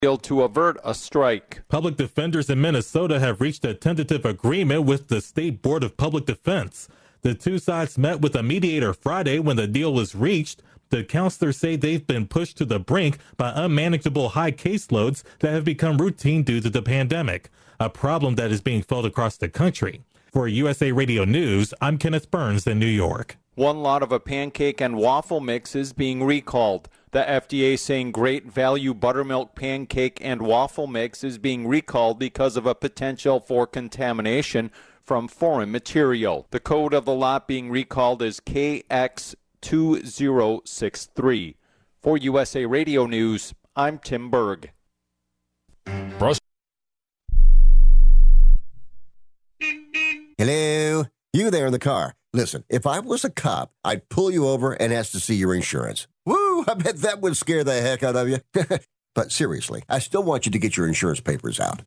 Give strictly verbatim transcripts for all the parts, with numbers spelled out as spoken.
to avert a strike. Public defenders in Minnesota have reached a tentative agreement with the State Board of Public Defense. The two sides met with a mediator Friday when the deal was reached. The counselors say they've been pushed to the brink by unmanageable high caseloads that have become routine due to the pandemic, a problem that is being felt across the country. For U S A Radio News, I'm Kenneth Burns in New York. One lot of a pancake and waffle mix is being recalled. The F D A saying Great Value Buttermilk Pancake and Waffle Mix is being recalled because of a potential for contamination from foreign material. The code of the lot being recalled is K X two zero six three. For U S A Radio News, I'm Tim Berg. Hello? You there in the car. Listen, if I was a cop, I'd pull you over and ask to see your insurance. Woo, I bet that would scare the heck out of you. But seriously, I still want you to get your insurance papers out.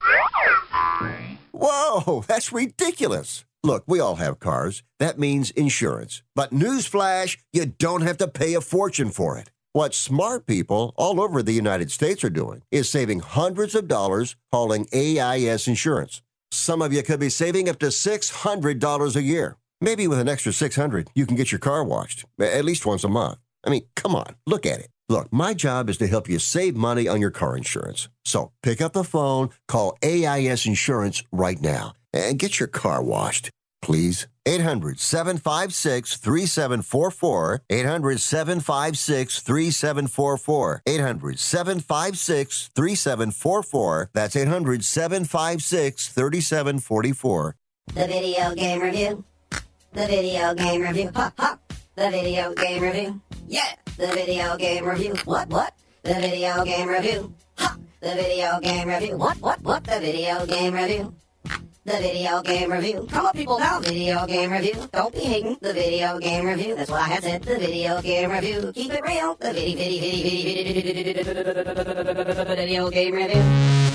Whoa, that's ridiculous. Look, we all have cars. That means insurance. But newsflash, you don't have to pay a fortune for it. What smart people all over the United States are doing is saving hundreds of dollars calling A I S Insurance. Some of you could be saving up to six hundred dollars a year. Maybe with an extra six hundred dollars, you can get your car washed, at least once a month. I mean, come on, look at it. Look, my job is to help you save money on your car insurance. So pick up the phone, call A I S Insurance right now, and get your car washed, please. eight hundred, seven five six, three seven four four. eight hundred, seven five six, three seven four four. eight hundred, seven five six, three seven four four. That's eight hundred, seven five six, three seven four four. The Video Game Review. The Video Game Review. Ha, ha. The Video Game Review. Yeah. The Video Game Review. What, what? The Video Game Review. Ha. The Video Game Review. What, what, what? The Video Game Review. The Video Game Review. Come on, people, now. Video Game Review. Don't be hating. The Video Game Review. That's what I had said. The Video Game Review. Keep it real. The Video, Video, Video, Video, Video Game Review.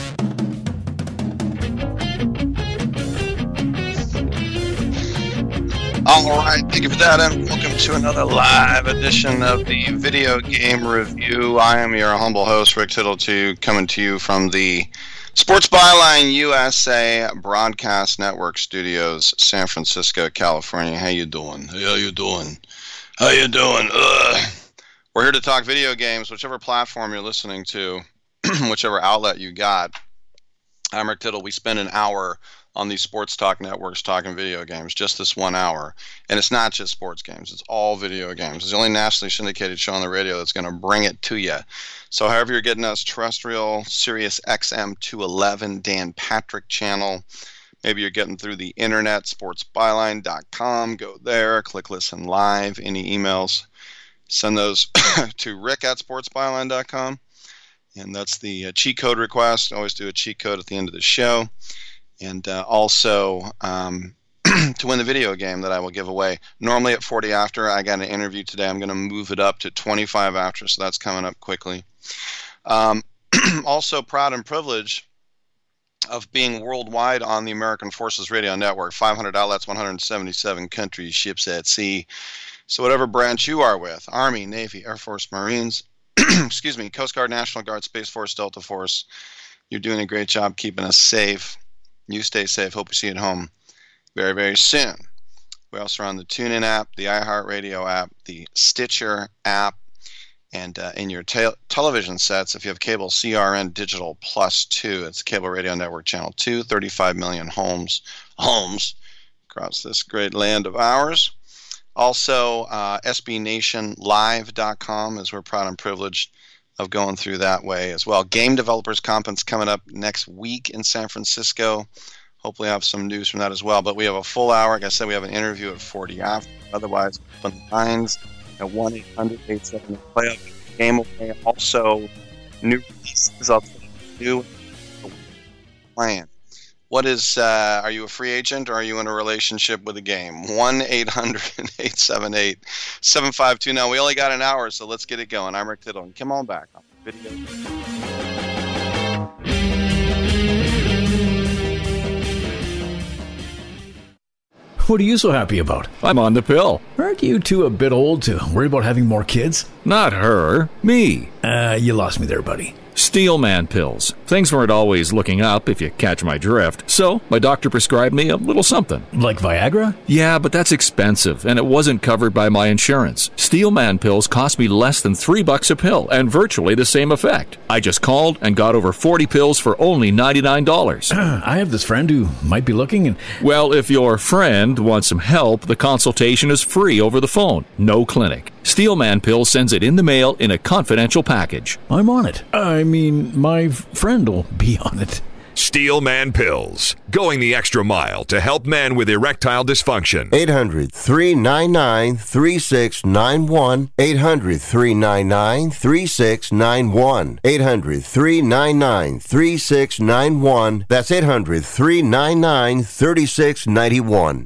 All right, thank you for that, and welcome to another live edition of the Video Game Review. I am your humble host, Rick Tittle, coming to you from the Sports Byline U S A Broadcast Network Studios, San Francisco, California. How you doing? Hey, how you doing? How you doing? Ugh. We're here to talk video games, whichever platform you're listening to, whichever outlet you got. I'm Rick Tittle. We spend an hour on these sports talk networks talking video games, just this one hour. And it's not just sports games. It's all video games. It's the only nationally syndicated show on the radio that's going to bring it to you. So however you're getting us, terrestrial, Sirius X M two eleven, Dan Patrick channel. Maybe you're getting through the internet, sports byline dot com. Go there, click listen live. Any emails, send those to rick at sports byline dot com. And that's the uh, cheat code request. I always do a cheat code at the end of the show. And uh, also um, to win the video game that I will give away. Normally at forty after. I got an interview today. I'm going to move it up to twenty-five after, so that's coming up quickly. Um, also proud and privileged of being worldwide on the American Forces Radio Network. five hundred outlets, one hundred seventy-seven countries, ships at sea. So whatever branch you are with, Army, Navy, Air Force, Marines, excuse me, Coast Guard, National Guard, Space Force, Delta Force, you're doing a great job keeping us safe. You stay safe. Hope we see you at home very, very soon. We also are on the TuneIn app, the iHeartRadio app, the Stitcher app, and uh, in your te- television sets, if you have cable, C R N Digital Plus two. It's Cable Radio Network Channel two, thirty-five million homes, homes across this great land of ours. Also, uh, S B Nation Live dot com, as we're proud and privileged of going through that way as well. Game Developers Conference coming up next week in San Francisco. Hopefully I have some news from that as well. But we have a full hour. Like I said, we have an interview at forty after. Otherwise, open the lines at one eight hundred, eight seven eight, play up game away. Also, new releases. I'll tell you new plan. What is, uh, are you a free agent or are you in a relationship with a game? one eight hundred, eight seven eight, seven five two. Now, we only got an hour, so let's get it going. I'm Rick Tittle, and come on back on the video. What are you so happy about? I'm on the pill. Aren't you two a bit old to worry about having more kids? Not her, me. Uh, you lost me there, buddy. Steelman pills. Things weren't always looking up, if you catch my drift. So, my doctor prescribed me a little something. Like Viagra? Yeah, but that's expensive, and it wasn't covered by my insurance. Steelman pills cost me less than three bucks a pill, and virtually the same effect. I just called and got over forty pills for only ninety-nine dollars. I have this friend who might be looking and... Well, if your friend wants some help, the consultation is free over the phone. No clinic. Steelman Pills sends it in the mail in a confidential package. I'm on it. I mean, my friend will be on it. Steelman Pills, going the extra mile to help men with erectile dysfunction. eight hundred, three nine nine, three six nine one. eight hundred, three nine nine, three six nine one. eight hundred, three nine nine, three six nine one. That's eight hundred, three nine nine, three six nine one.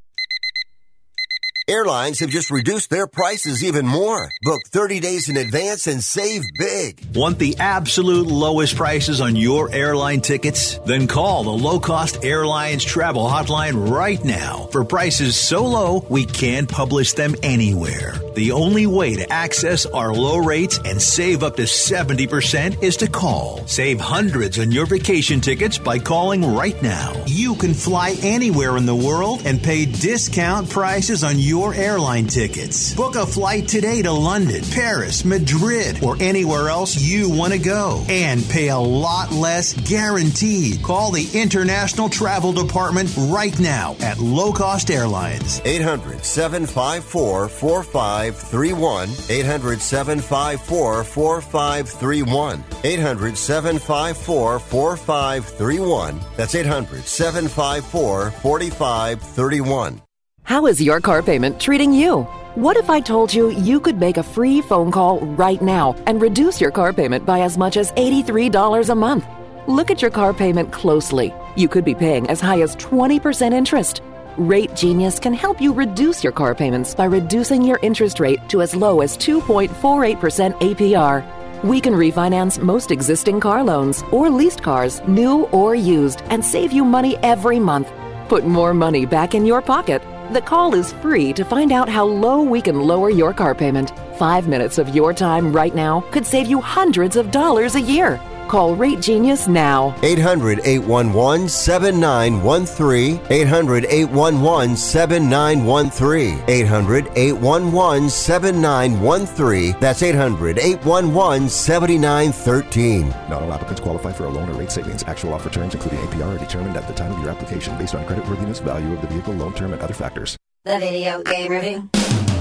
Airlines have just reduced their prices even more. Book thirty days in advance and save big. Want the absolute lowest prices on your airline tickets? Then call the Low Cost Airlines Travel Hotline right now for prices so low we can't publish them anywhere. The only way to access our low rates and save up to seventy percent is to call. Save hundreds on your vacation tickets by calling right now. You can fly anywhere in the world and pay discount prices on your Your airline tickets. Book a flight today to London, Paris, Madrid, or anywhere else you want to go. And pay a lot less guaranteed. Call the International Travel Department right now at Low Cost Airlines. eight hundred, seven five four, four five three one. eight hundred, seven five four, four five three one. eight hundred, seven five four, four five three one. That's eight hundred, seven five four, four five three one. How is your car payment treating you? What if I told you you could make a free phone call right now and reduce your car payment by as much as eighty-three dollars a month? Look at your car payment closely. You could be paying as high as twenty percent interest. Rate Genius can help you reduce your car payments by reducing your interest rate to as low as two point four eight percent A P R. We can refinance most existing car loans or leased cars, new or used, and save you money every month. Put more money back in your pocket. The call is free to find out how low we can lower your car payment. Five minutes of your time right now could save you hundreds of dollars a year. Call Rate Genius now. eight hundred, eight one one, seven nine one three. eight hundred, eight one one, seven nine one three. eight hundred, eight one one, seven nine one three. That's eight hundred, eight one one, seven nine one three. Not all applicants qualify for a loan or rate savings. Actual offer terms, including A P R, are determined at the time of your application based on creditworthiness, value of the vehicle, loan term, and other factors. The Video Game Review.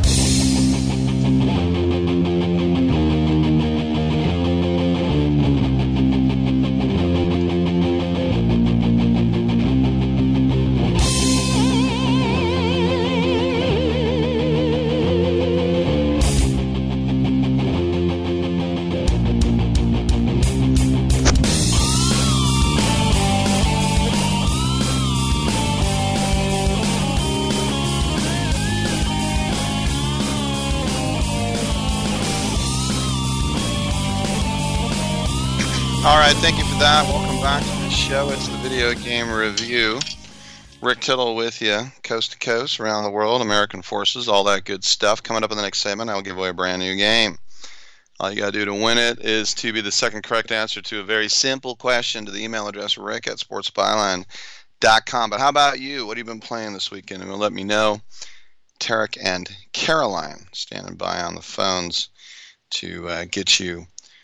All right, thank you for that. Welcome back to the show. It's the Video Game Review. Rick Tittle with you, coast to coast, around the world, American forces, all that good stuff. Coming up in the next segment, I'll give away a brand new game. All you got to do to win it is to be the second correct answer to a very simple question to the email address rick at sports byline dot com. But how about you? What have you been playing this weekend? And let me know. Tarek and Caroline standing by on the phones to uh, get you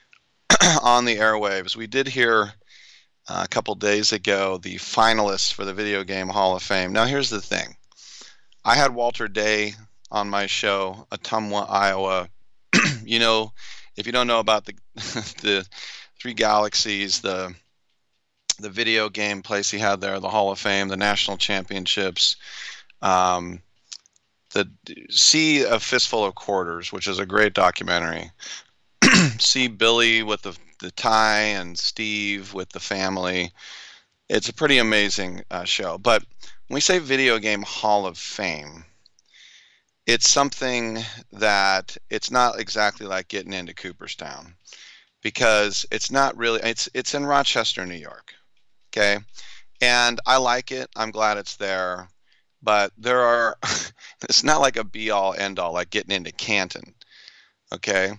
on the airwaves. We did hear uh, a couple days ago the finalists for the Video Game Hall of Fame. Now, here's the thing. I had Walter Day on my show, Ottumwa, Iowa. You know, if you don't know about the the Three Galaxies, the the video game place he had there, the Hall of Fame, the national championships, um, the see A Fistful of Quarters, which is a great documentary. See Billy with the the tie and Steve with the family. It's a pretty amazing uh, show. But when we say Video Game Hall of Fame, it's something that it's not exactly like getting into Cooperstown, because it's not really, it's it's in Rochester, New York. Okay. And I like it. I'm glad it's there. But there are, it's not like a be all end all like getting into Canton. Okay.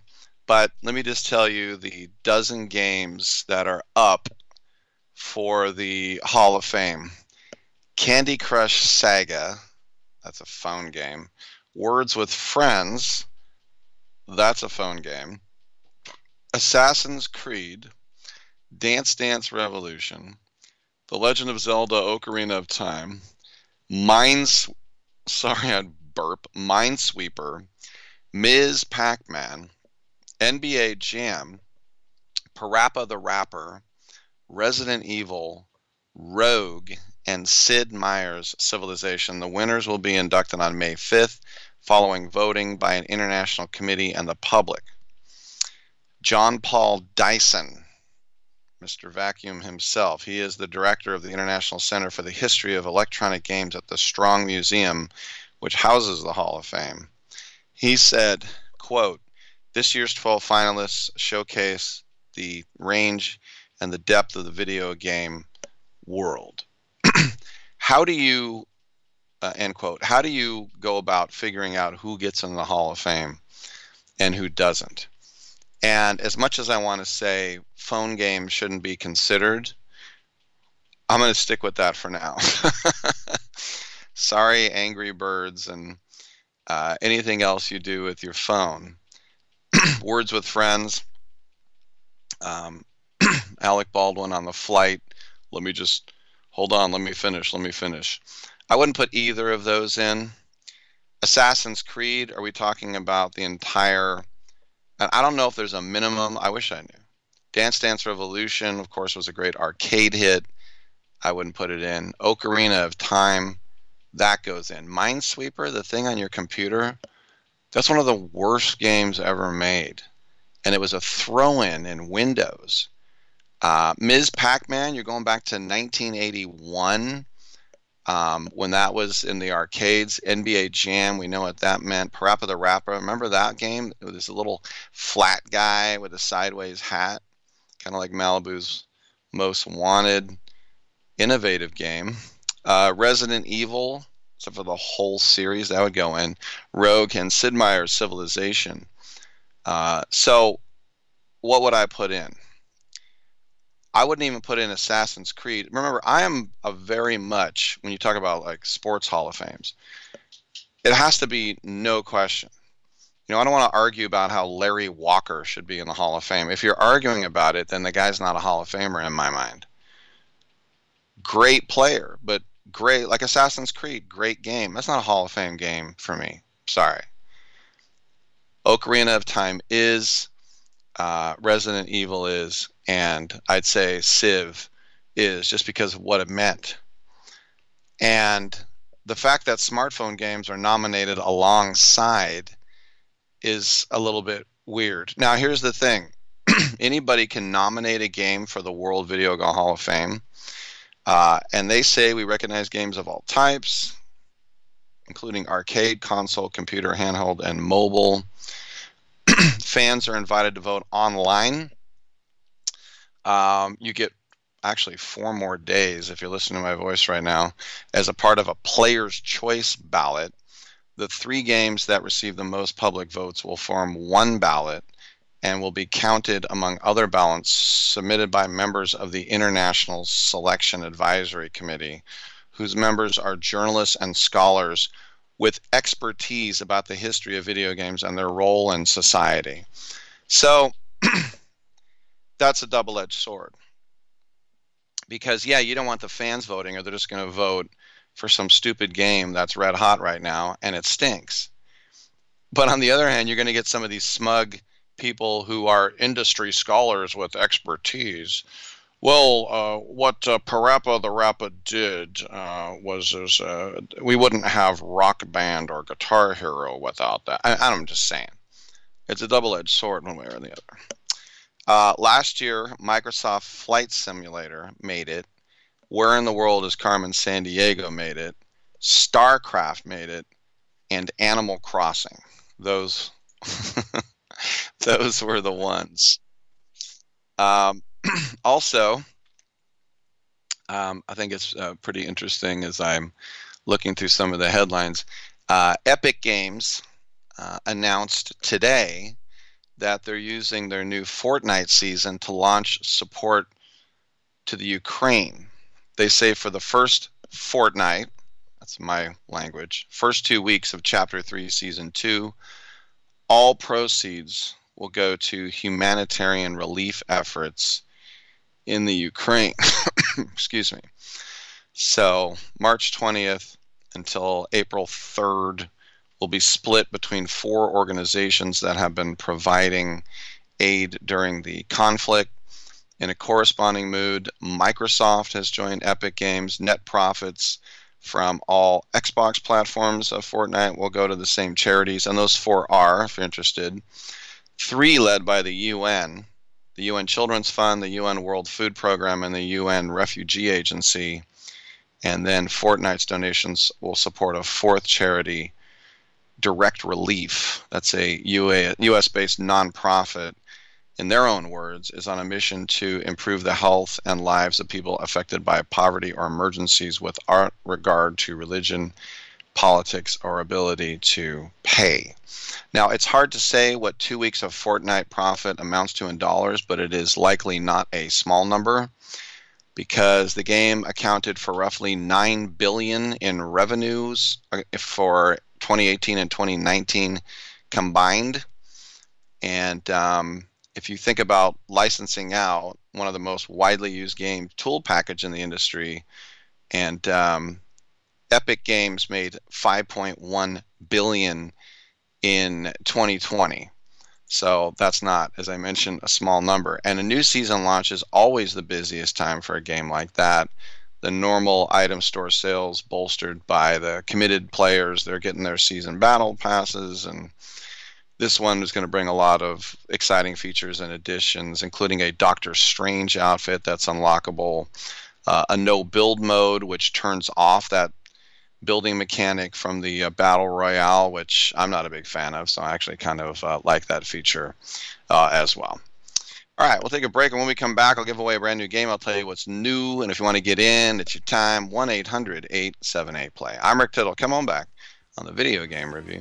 But let me just tell you the dozen games that are up for the Hall of Fame. Candy Crush Saga, that's a phone game. Words with Friends, that's a phone game. Assassin's Creed, Dance Dance Revolution, The Legend of Zelda Ocarina of Time, Mines, sorry I'd burp, Minesweeper, Miz Pac-Man, N B A Jam, Parappa the Rapper, Resident Evil, Rogue, and Sid Meier's Civilization. The winners will be inducted on May fifth, following voting by an international committee and the public. John Paul Dyson, Mister Vacuum himself, he is the director of the International Center for the History of Electronic Games at the Strong Museum, which houses the Hall of Fame. He said, quote, "This year's twelve finalists showcase the range and the depth of the video game world." How do you, uh, end quote, how do you go about figuring out who gets in the Hall of Fame and who doesn't? And as much as I want to say phone games shouldn't be considered, I'm going to stick with that for now. Sorry, Angry Birds and uh, anything else you do with your phone. Words with Friends, um, Alec Baldwin on the flight. Let me just, hold on, let me finish, let me finish. I wouldn't put either of those in. Assassin's Creed, are we talking about the entire, and I don't know if there's a minimum, I wish I knew. Dance Dance Revolution, of course, was a great arcade hit. I wouldn't put it in. Ocarina of Time, that goes in. Minesweeper, the thing on your computer, that's one of the worst games ever made. And it was a throw-in in Windows. Uh, Miz Pac-Man, you're going back to nineteen eighty-one um, when that was in the arcades. N B A Jam, we know what that meant. Parappa the Rapper, remember that game? It was a little flat guy with a sideways hat, kind of like Malibu's Most Wanted. Innovative game. Uh, Resident Evil, except for the whole series, that would go in. Rogue and Sid Meier's Civilization. Uh, so what would I put in? I wouldn't even put in Assassin's Creed. Remember, I am a very much, when you talk about like sports Hall of Fames, it has to be no question. You know, I don't want to argue about how Larry Walker should be in the Hall of Fame. If you're arguing about it, then the guy's not a Hall of Famer in my mind. Great player, but great, like Assassin's Creed, great game. That's not a Hall of Fame game for me. Sorry. Ocarina of Time is, uh, Resident Evil is, and I'd say Civ is, just because of what it meant. And the fact that smartphone games are nominated alongside is a little bit weird. Now, here's the thing. Anybody can nominate a game for the World Video Game Hall of Fame. Uh, and they say we recognize games of all types, including arcade, console, computer, handheld, and mobile. Fans are invited to vote online. Um, you get actually four more days, if you're listening to my voice right now, as a part of a player's choice ballot. The three games that receive the most public votes will form one ballot and will be counted among other ballots submitted by members of the International Selection Advisory Committee, whose members are journalists and scholars with expertise about the history of video games and their role in society. So that's a double-edged sword. Because, yeah, you don't want the fans voting, or they're just going to vote for some stupid game that's red hot right now, and it stinks. But on the other hand, you're going to get some of these smug people who are industry scholars with expertise. Well, uh, what uh, Parappa the Rapper did uh, was is, uh, we wouldn't have Rock Band or Guitar Hero without that. I, I'm just saying. It's a double-edged sword one way or the other. Uh, last year, Microsoft Flight Simulator made it. Where in the World is Carmen Sandiego made it. StarCraft made it. And Animal Crossing. Those... Those were the ones. Um, also, um, I think it's uh, pretty interesting as I'm looking through some of the headlines. Uh, Epic Games uh, announced today that they're using their new Fortnite season to launch support to the Ukraine. They say for the first fortnight, that's my language, first two weeks of Chapter three, Season two, all proceeds will go to humanitarian relief efforts in the Ukraine. Excuse me. So March twentieth until April third will be split between four organizations that have been providing aid during the conflict. In a corresponding mood, Microsoft has joined Epic Games. Net profits from all Xbox platforms of Fortnite will go to the same charities, and those four are, if you're interested, three led by the U N, the U N Children's Fund, the U N World Food Program, and the U N Refugee Agency. And then Fortnite's donations will support a fourth charity, Direct Relief. That's a U S-based nonprofit, in their own words, is on a mission to improve the health and lives of people affected by poverty or emergencies without regard to religion, politics, or ability to pay. Now, it's hard to say what two weeks of Fortnite profit amounts to in dollars, but it is likely not a small number, because the game accounted for roughly nine billion dollars in revenues for twenty eighteen and twenty nineteen combined. And um, if you think about licensing out one of the most widely used game tool package in the industry, and um, Epic Games made five point one billion dollars in twenty twenty. So that's not, as I mentioned, a small number. And a new season launch is always the busiest time for a game like that. The normal item store sales bolstered by the committed players. They're getting their season battle passes, and this one is going to bring a lot of exciting features and additions, including a Doctor Strange outfit that's unlockable, uh, a no build mode, which turns off that building mechanic from the uh, Battle Royale, which I'm not a big fan of, so I actually kind of uh, like that feature uh, as well. All right, we'll take a break, and when we come back, I'll give away a brand new game. I'll tell you what's new, and if you want to get in, it's your time, one eight hundred eight seven eight play. I'm Rick Tittle. Come on back on the Video Game Review.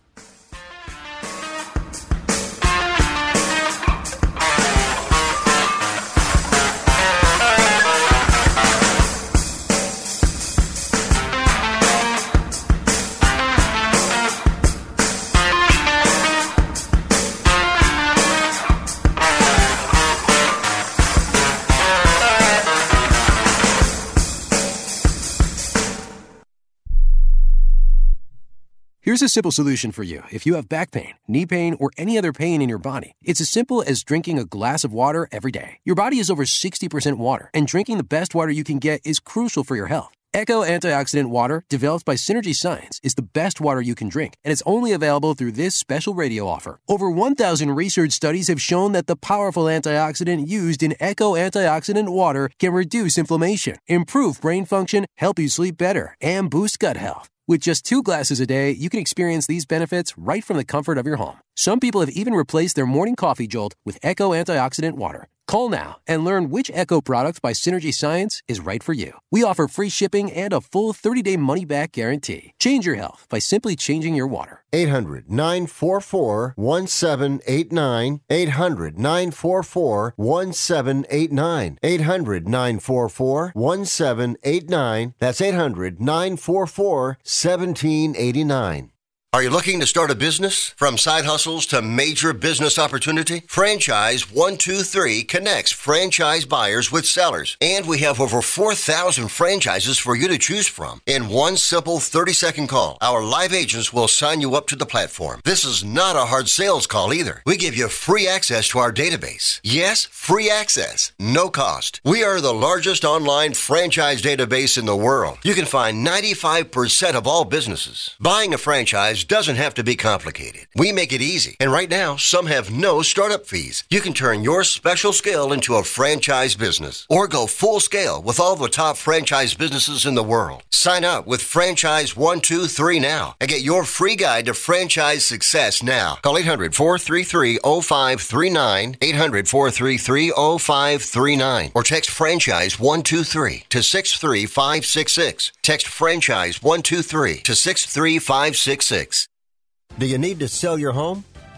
Here's a simple solution for you if you have back pain, knee pain, or any other pain in your body. It's as simple as drinking a glass of water every day. Your body is over sixty percent water, and drinking the best water you can get is crucial for your health. Echo Antioxidant Water, developed by Synergy Science, is the best water you can drink, and it's only available through this special radio offer. Over one thousand research studies have shown that the powerful antioxidant used in Echo Antioxidant Water can reduce inflammation, improve brain function, help you sleep better, and boost gut health. With just two glasses a day, you can experience these benefits right from the comfort of your home. Some people have even replaced their morning coffee jolt with Echo Antioxidant Water. Call now and learn which Echo product by Synergy Science is right for you. We offer free shipping and a full thirty-day money-back guarantee. Change your health by simply changing your water. eight hundred nine four four one seven eight nine. eight hundred nine four four one seven eight nine. eight hundred nine four four one seven eight nine. That's eight hundred nine four four one seven eight nine. Are you looking to start a business? From side hustles to major business opportunity? Franchise one two three connects franchise buyers with sellers. And we have over four thousand franchises for you to choose from. In one simple thirty-second call, our live agents will sign you up to the platform. This is not a hard sales call either. We give you free access to our database. Yes, free access. No cost. We are the largest online franchise database in the world. You can find ninety-five percent of all businesses. Buying a franchise doesn't have to be complicated. We make it easy. And right now, some have no startup fees. You can turn your special skill into a franchise business or go full scale with all the top franchise businesses in the world. Sign up with Franchise one two three now and get your free guide to franchise success now. Call eight hundred four three three oh five three nine, eight hundred four three three oh five three nine, or text Franchise one two three to six three five six six. Text Franchise one two three to six three five six six. Do you need to sell your home?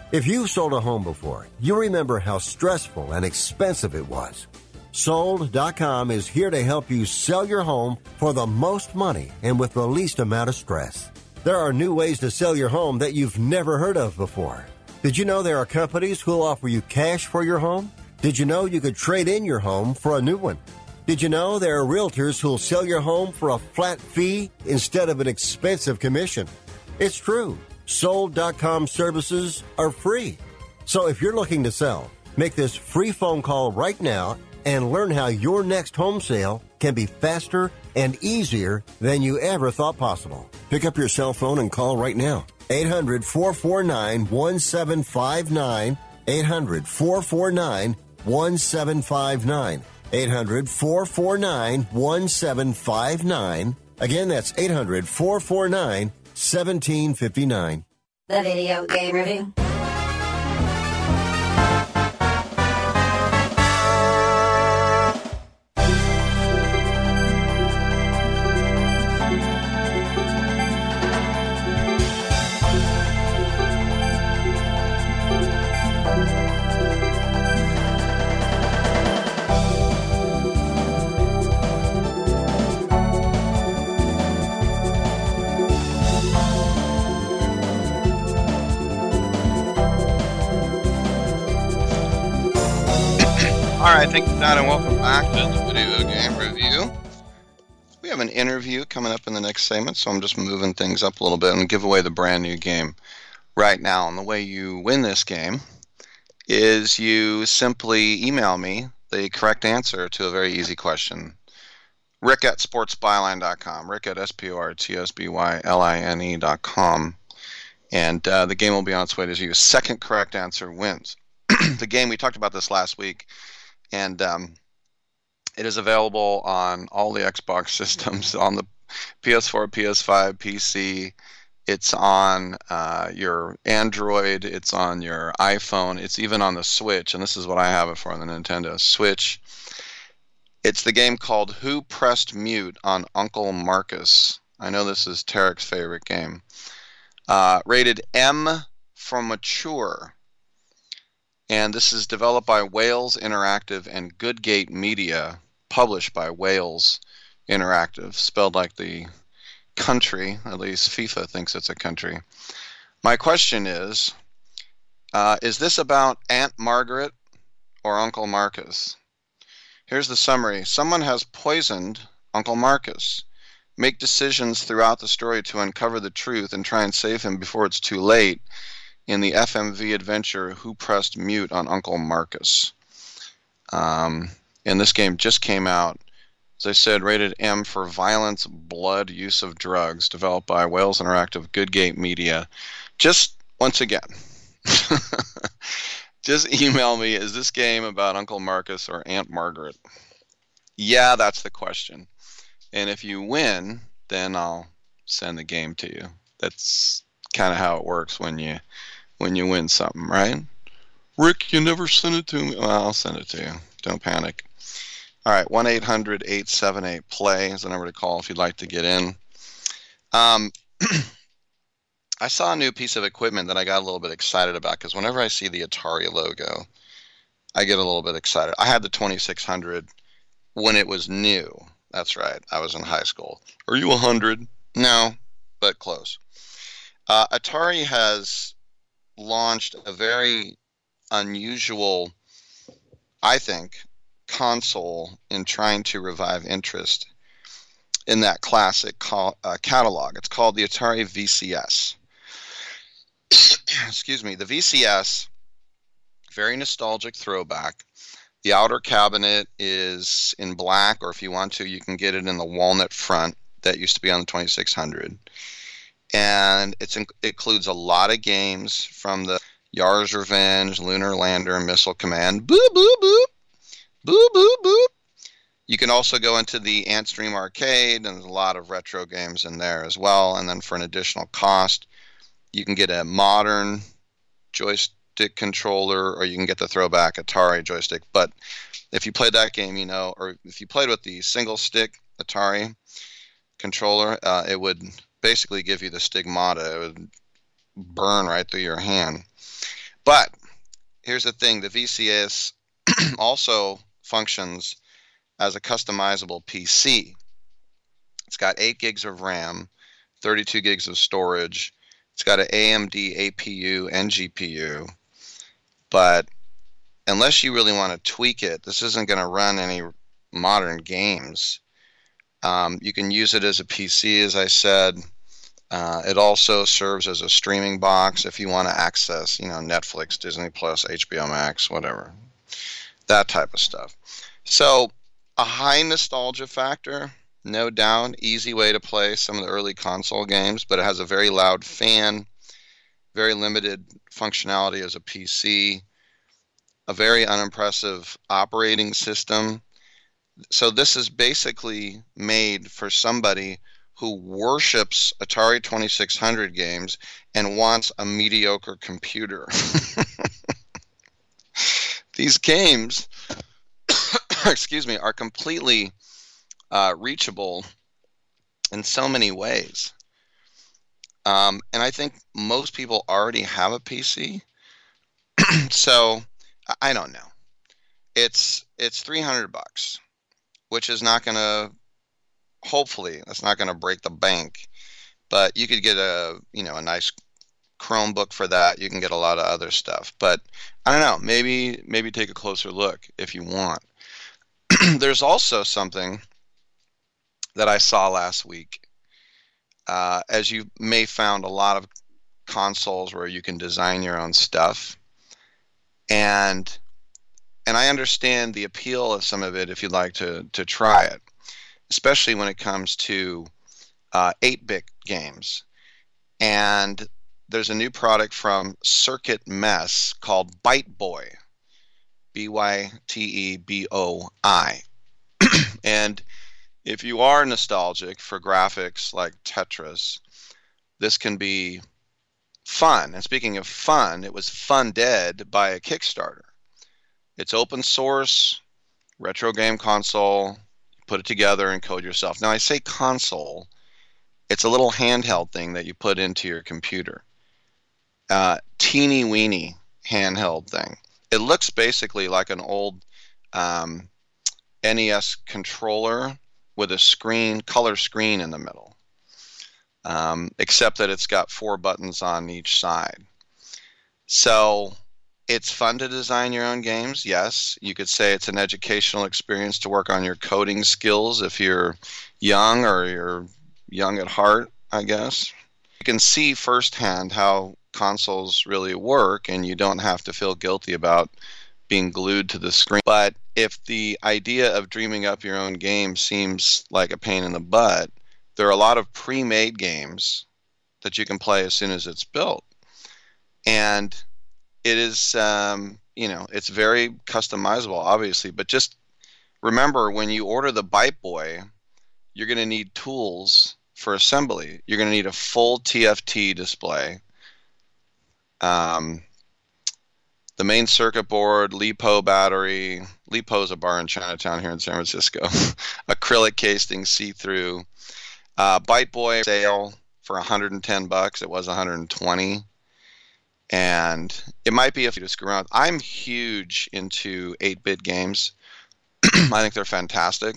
If you've sold a home before, you remember how stressful and expensive it was. Sold dot com is here to help you sell your home for the most money and with the least amount of stress. There are new ways to sell your home that you've never heard of before. Did you know there are companies who'll offer you cash for your home? Did you know you could trade in your home for a new one? Did you know there are realtors who'll sell your home for a flat fee instead of an expensive commission? It's true. Sold dot com services are free. So if you're looking to sell, make this free phone call right now and learn how your next home sale can be faster and easier than you ever thought possible. Pick up your cell phone and call right now. eight hundred, four four nine, one seven five nine. eight hundred, four four nine, one seven five nine. eight hundred, four four nine, one seven five nine. Again, that's eight hundred, four four nine, one seven five nine. The Video Game Review. All right, thank you, Dad, and welcome back to the Video Game Review. We have an interview coming up in the next segment, so I'm just moving things up a little bit and give away the brand new game right now. And the way you win this game is you simply email me the correct answer to a very easy question. Rick at sports byline dot com. Rick at S P O R T S B Y L I N E dot com. And uh, the game will be on its way to you. Second correct answer wins. The game, we talked about this last week. And um, it is available on all the Xbox systems, on the P S four, P S five, P C. It's on uh, your Android. It's on your iPhone. It's even on the Switch. And this is what I have it for on the Nintendo Switch. It's the game called Who Pressed Mute on Uncle Marcus. I know this is Tarek's favorite game. Uh, rated M for mature. And this is developed by Wales Interactive and Goodgate Media, published by Wales Interactive, spelled like the country. At least FIFA thinks it's a country. My question is, uh, is this about Aunt Margaret or Uncle Marcus? Here's the summary. Someone has poisoned Uncle Marcus. Make decisions throughout the story to uncover the truth and try and save him before it's too late. In the F M V adventure, Who Pressed Mute on Uncle Marcus. Um, and this game just came out, as I said, rated M for violence, blood, use of drugs, developed by Wales Interactive, Goodgate Media. Just, once again, just email me, is this game about Uncle Marcus or Aunt Margaret? Yeah, that's the question. And if you win, then I'll send the game to you. That's kind of how it works when you when you win something, right? Rick, you never sent it to me. Well, I'll send it to you. Don't panic. All right, one eight hundred, eight seven eight, play is the number to call if you'd like to get in. Um, I saw a new piece of equipment that I got a little bit excited about, because whenever I see the Atari logo, I get a little bit excited. I had the twenty-six hundred when it was new. That's right. I was in high school. Are you one hundred? No, but close. Uh, Atari has launched a very unusual, I think, console in trying to revive interest in that classic call, uh, catalog. It's called the Atari V C S. Excuse me. The V C S, very nostalgic throwback. The outer cabinet is in black, or if you want to, you can get it in the walnut front that used to be on the twenty-six hundred. And it's, it includes a lot of games from the Yar's Revenge, Lunar Lander, Missile Command, boop, boop, boop, boop, boop, boop. You can also go into the Antstream Arcade, and there's a lot of retro games in there as well. And then for an additional cost, you can get a modern joystick controller, or you can get the throwback Atari joystick. But if you played that game, you know, or if you played with the single stick Atari controller, uh, it would basically give you the stigmata. It would burn right through your hand. But here's the thing, the V C S also functions as a customizable P C. It's got eight gigs of RAM, thirty-two gigs of storage. It's got an A M D A P U and G P U. But unless you really want to tweak it, this isn't going to run any modern games. Um, you can use it as a P C, as I said. Uh, it also serves as a streaming box if you want to access, you know, Netflix, Disney Plus, H B O Max, whatever. That type of stuff. So a high nostalgia factor, no doubt. Easy way to play some of the early console games, but it has a very loud fan, very limited functionality as a P C, a very unimpressive operating system. So this is basically made for somebody who worships Atari twenty-six hundred games and wants a mediocre computer. These games, excuse me, are completely uh, reachable in so many ways. Um, and I think most people already have a P C. So I don't know. It's it's three hundred bucks, which is not going to, hopefully, that's not going to break the bank. But you could get a, you know, a nice Chromebook for that. You can get a lot of other stuff. But I don't know, maybe maybe take a closer look if you want. There's also something that I saw last week. Uh, as you may found a lot of consoles where you can design your own stuff. And and I understand the appeal of some of it if you'd like to, to try it, especially when it comes to uh, eight-bit games. And there's a new product from Circuit Mess called Byte Boy, B Y T E B O I. And if you are nostalgic for graphics like Tetris, this can be fun. And speaking of fun, it was funded by a Kickstarter. It's open source, retro game console. You put it together and code yourself. Now, I say console. It's a little handheld thing that you put into your computer. Uh, teeny weeny handheld thing. It looks basically like an old um, N E S controller with a screen, color screen in the middle. Um, except that it's got four buttons on each side. So it's fun to design your own games, yes. You could say it's an educational experience to work on your coding skills if you're young or you're young at heart, I guess. You can see firsthand how consoles really work, and you don't have to feel guilty about being glued to the screen. But if the idea of dreaming up your own game seems like a pain in the butt, there are a lot of pre-made games that you can play as soon as it's built. And it is, um, you know, it's very customizable, obviously. But just remember, when you order the Byte Boy, you're going to need tools for assembly. You're going to need a full T F T display. Um, the main circuit board, LiPo battery. LiPo is a bar in Chinatown here in San Francisco. Acrylic casing, see-through. Uh, Byte Boy sale for one hundred ten bucks. It was one hundred twenty. And it might be if you just screw around. I'm huge into eight-bit games. I think they're fantastic.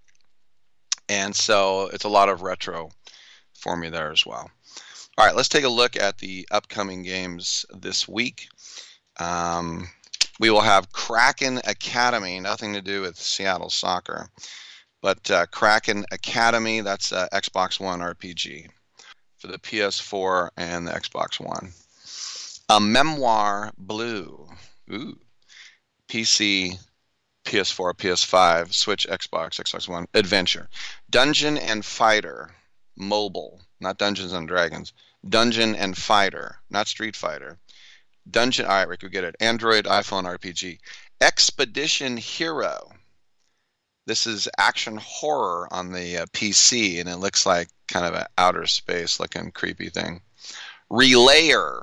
And so it's a lot of retro for me there as well. All right, let's take a look at the upcoming games this week. Um, we will have Kraken Academy, nothing to do with Seattle soccer, but uh, Kraken Academy, that's uh, Xbox One R P G for the P S four and the Xbox One. A Memoir Blue, ooh, P C, P S four, P S five, Switch, Xbox, Xbox One, Adventure. Dungeon and Fighter, mobile, not Dungeons and Dragons. Dungeon and Fighter, not Street Fighter. Dungeon, all right, Rick, we get it. Android, iPhone R P G. Expedition Hero. This is action horror on the uh, P C, and it looks like kind of an outer space looking creepy thing. Relayer,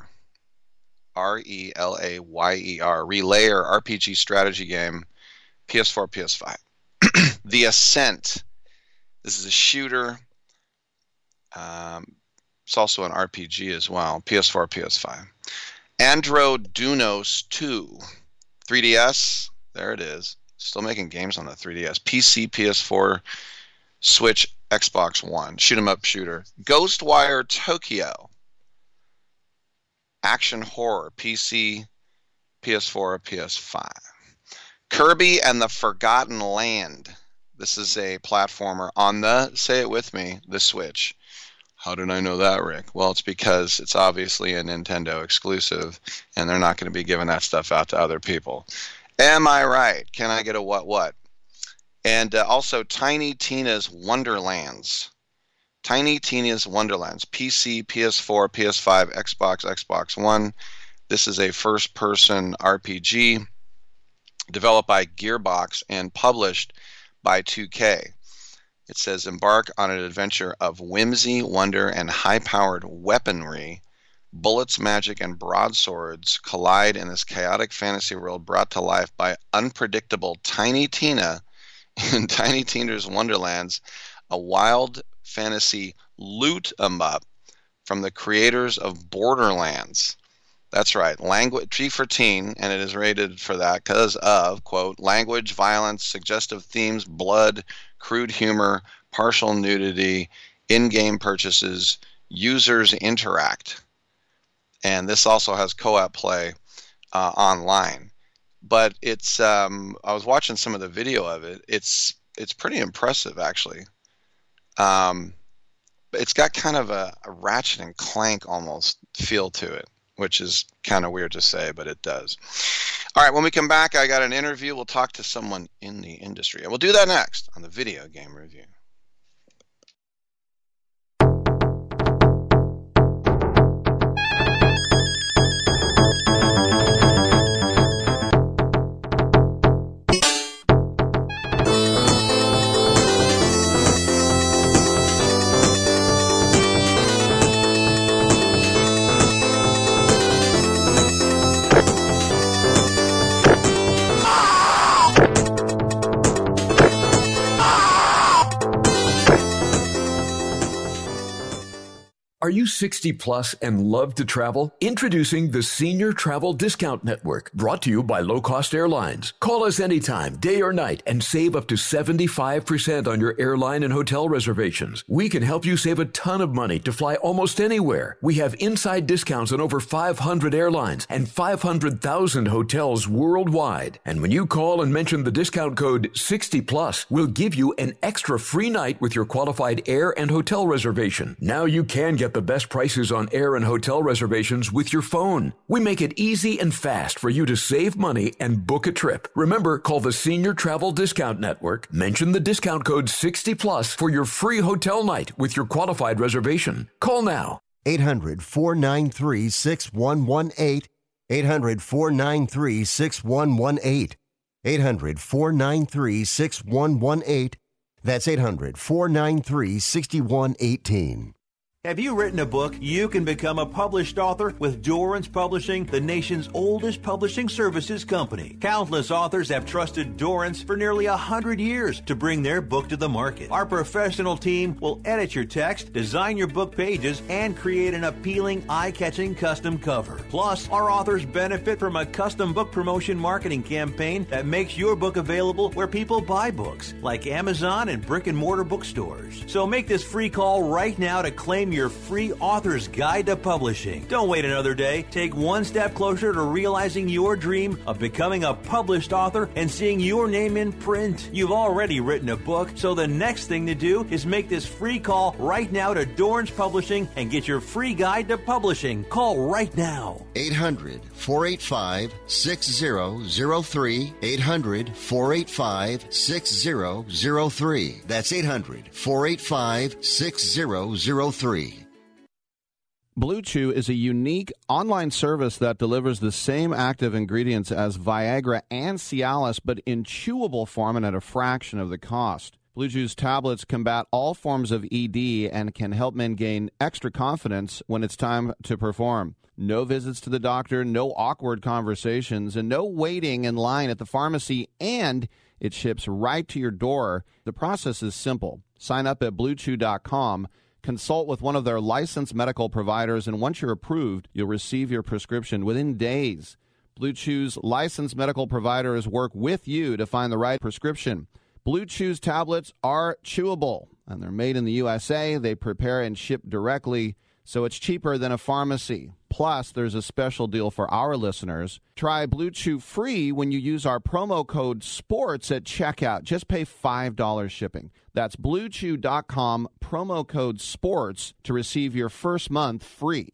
R E L A Y E R, Relayer R P G strategy game, P S four, P S five. The Ascent. This is a shooter. Um, it's also an R P G as well, P S four, P S five. Androdunos two. three D S, there it is. Still making games on the three D S. P C, P S four, Switch, Xbox One. Shoot 'em up shooter. Ghostwire Tokyo. Action horror. P C, P S four, P S five. Kirby and the Forgotten Land. This is a platformer on the, say it with me, the Switch. How did I know that, Rick? Well, it's because it's obviously a Nintendo exclusive, and they're not going to be giving that stuff out to other people. Am I right? Can I get a what what? And uh, also Tiny Tina's Wonderlands. Tiny Tina's Wonderlands. P C, P S four, P S five, Xbox, Xbox One. This is a first-person R P G developed by Gearbox and published by two K. It says, embark on an adventure of whimsy, wonder, and high-powered weaponry. Bullets, magic, and broadswords collide in this chaotic fantasy world brought to life by unpredictable Tiny Tina in Tiny Tina's Wonderlands, a wild fantasy loot 'em up from the creators of Borderlands. That's right, language G for teen, and it is rated for that because of, quote, language, violence, suggestive themes, blood, crude humor, partial nudity, in-game purchases, users interact. And this also has co-op play uh, online. But it's, um, I was watching some of the video of it. It's it's pretty impressive, actually. Um, it's got kind of a, a Ratchet and Clank almost feel to it, which is kind of weird to say, but it does. All right, when we come back, I got an interview. We'll talk to someone in the industry. And we'll do that next on the Video Game Review. Are you sixty plus and love to travel? Introducing the Senior Travel Discount Network, brought to you by Low Cost Airlines. Call us anytime, day or night, and save up to seventy-five percent on your airline and hotel reservations. We can help you save a ton of money to fly almost anywhere. We have inside discounts on over five hundred airlines and five hundred thousand hotels worldwide. And when you call and mention the discount code sixty plus, we'll give you an extra free night with your qualified air and hotel reservation. Now you can get the best prices on air and hotel reservations with your phone. We make it easy and fast for you to save money and book a trip. Remember, call the Senior Travel Discount Network, mention the discount code sixty plus for your free hotel night with your qualified reservation. Call now. eight hundred, four nine three, six one one eight. eight hundred, four nine three, six one one eight. eight hundred, four nine three, six one one eight. That's eight hundred, four nine three, six one one eight. Have you written a book? You can become a published author with Dorrance Publishing, the nation's oldest publishing services company. Countless authors have trusted Dorrance for nearly a hundred years to bring their book to the market. Our professional team will edit your text, design your book pages, and create an appealing, eye-catching custom cover. Plus, our authors benefit from a custom book promotion marketing campaign that makes your book available where people buy books, like Amazon and brick-and-mortar bookstores. So make this free call right now to claim your free author's guide to publishing. Don't wait another day. Take one step closer to realizing your dream of becoming a published author and seeing your name in print. You've already written a book, so the next thing to do is make this free call right now to Dorrance Publishing and get your free guide to publishing. Call right now. eight hundred, four eight five, six zero zero three. eight hundred, four eight five, six zero zero three. That's eight hundred, four eight five, six zero zero three. Blue Chew is a unique online service that delivers the same active ingredients as Viagra and Cialis, but in chewable form and at a fraction of the cost. Blue Chew's tablets combat all forms of E D and can help men gain extra confidence when it's time to perform. No visits to the doctor, no awkward conversations, and no waiting in line at the pharmacy, and it ships right to your door. The process is simple. Sign up at blue chew dot com. Consult with one of their licensed medical providers, and once you're approved, you'll receive your prescription within days. Blue Chew's licensed medical providers work with you to find the right prescription. Blue Chew's tablets are chewable, and they're made in the U S A. They prepare and ship directly, so it's cheaper than a pharmacy. Plus, there's a special deal for our listeners. Try Blue Chew free when you use our promo code SPORTS at checkout. Just pay five dollars shipping. That's blue chew dot com, promo code SPORTS to receive your first month free.